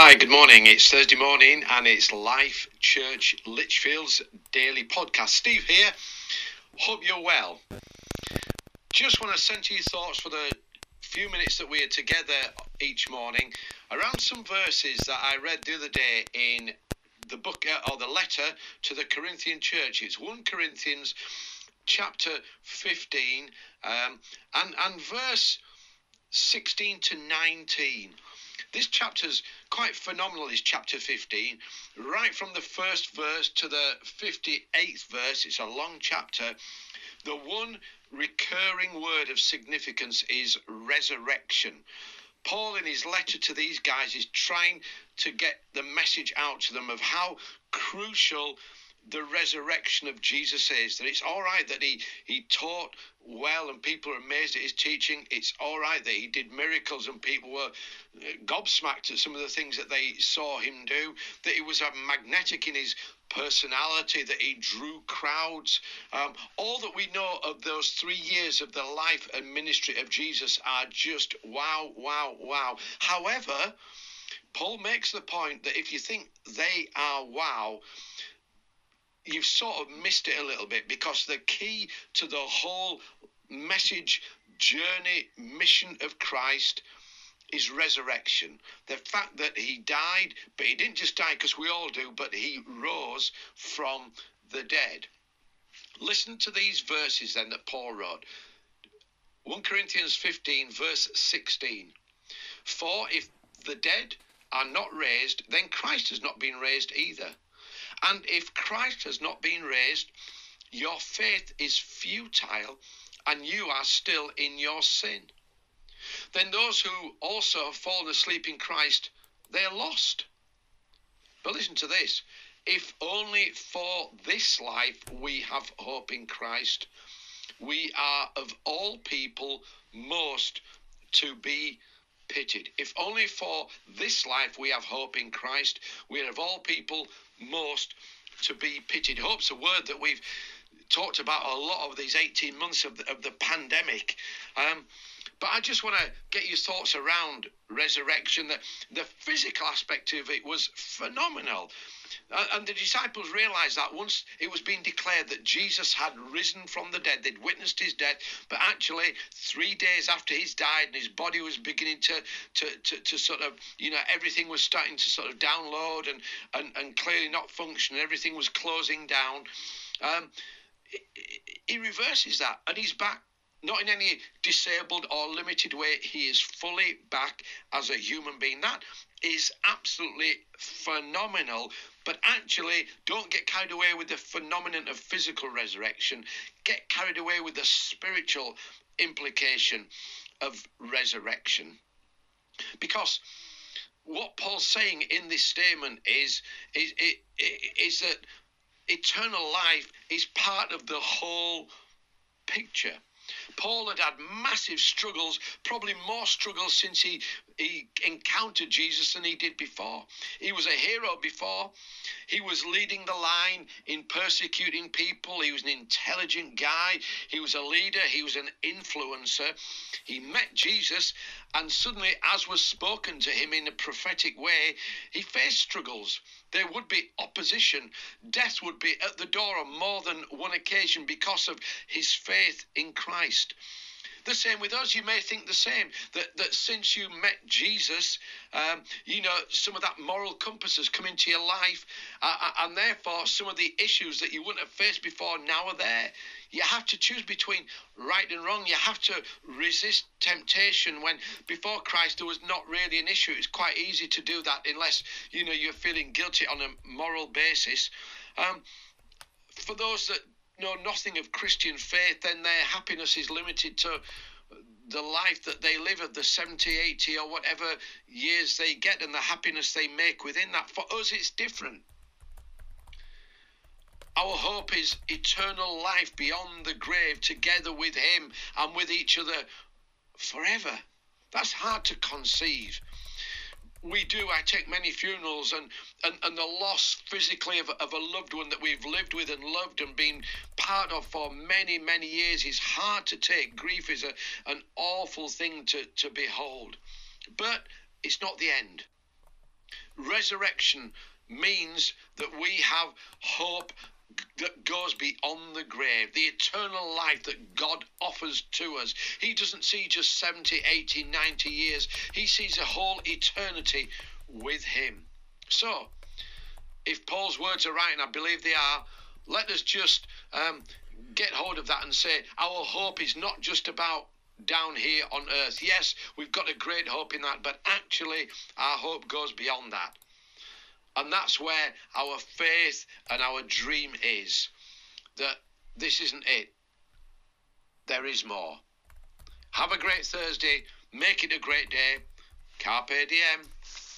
Hi, good morning. It's Thursday morning and it's Life Church Lichfield's daily podcast. Steve here. Hope you're well. Just want to send to you thoughts for the few minutes that we are together each morning around some verses that I read the other day in the book or the letter to the Corinthian church. It's 1 Corinthians chapter 15 and verse 16 to 19. This chapter's quite phenomenal, this chapter 15. Right from the first verse to the 58th verse, it's a long chapter. The one recurring word of significance is resurrection. Paul, in his letter to these guys, is trying to get the message out to them of how crucial the resurrection of Jesus is. That it's all right that he taught well and people are amazed at his teaching. It's all right that he did miracles and people were gobsmacked at some of the things that they saw him do. That he was magnetic in his personality, that he drew crowds. All that we know of those 3 years of the life and ministry of Jesus are just wow, wow, wow. However, Paul makes the point that if you think they are wow, you've sort of missed it a little bit, because the key to the whole message, journey, mission of Christ is resurrection. The fact that he died, but he didn't just die because we all do, but he rose from the dead. Listen to these verses then that Paul wrote. 1 Corinthians 15 verse 16. For if the dead are not raised, then Christ has not been raised either. And if Christ has not been raised, your faith is futile and you are still in your sin. Then those who also have fallen asleep in Christ, they are lost. But listen to this. If only for this life we have hope in Christ, we are of all people most to be pitied. If only for this life we have hope in Christ, we are of all people most to be pitied. Hope's a word that we've talked about a lot over these 18 months of the pandemic. But I just want to get your thoughts around resurrection. The physical aspect of it was phenomenal. And the disciples realised that once it was being declared that Jesus had risen from the dead, they'd witnessed his death, but actually 3 days after he's died and his body was beginning to sort of, everything was starting to sort of download and clearly not function, and everything was closing down. He reverses that and he's back. Not in any disabled or limited way. He is fully back as a human being. That is absolutely phenomenal. But actually, don't get carried away with the phenomenon of physical resurrection. Get carried away with the spiritual implication of resurrection. Because what Paul's saying in this statement is that eternal life is part of the whole picture. Paul had massive struggles, probably more struggles since he encountered Jesus than he did before. He was a hero before. He was leading the line in persecuting people. He was an intelligent guy. He was a leader. He was an influencer. He met Jesus, and suddenly, as was spoken to him in a prophetic way, he faced struggles. There would be opposition. Death would be at the door on more than one occasion because of his faith in Christ. The same with us. You may think the same, that since you met Jesus, some of that moral compass has come into your life, and therefore some of the issues that you wouldn't have faced before now are there. You have to choose between right and wrong. You have to resist temptation when before Christ there was not really an issue. It's quite easy to do that unless, you're feeling guilty on a moral basis. For those that know nothing of Christian faith, then their happiness is limited to the life that they live of the 70, 80 or whatever years they get and the happiness they make within that. For us, it's different. Our hope is eternal life beyond the grave, together with him and with each other forever. That's hard to conceive. I take many funerals and the loss physically of a loved one that we've lived with and loved and been part of for many, many years is hard to take. Grief is an awful thing to behold. But it's not the end. resurrection means that we have hope that goes beyond the grave, the eternal life that God offers to us. He doesn't see just 70, 80, 90 years. He sees a whole eternity with him. So, if Paul's words are right, and I believe they are, let us just get hold of that and say our hope is not just about down here on earth. Yes, we've got a great hope in that, but actually our hope goes beyond that. And that's where our faith and our dream is, that this isn't it. There is more. Have a great Thursday. Make it a great day. Carpe diem.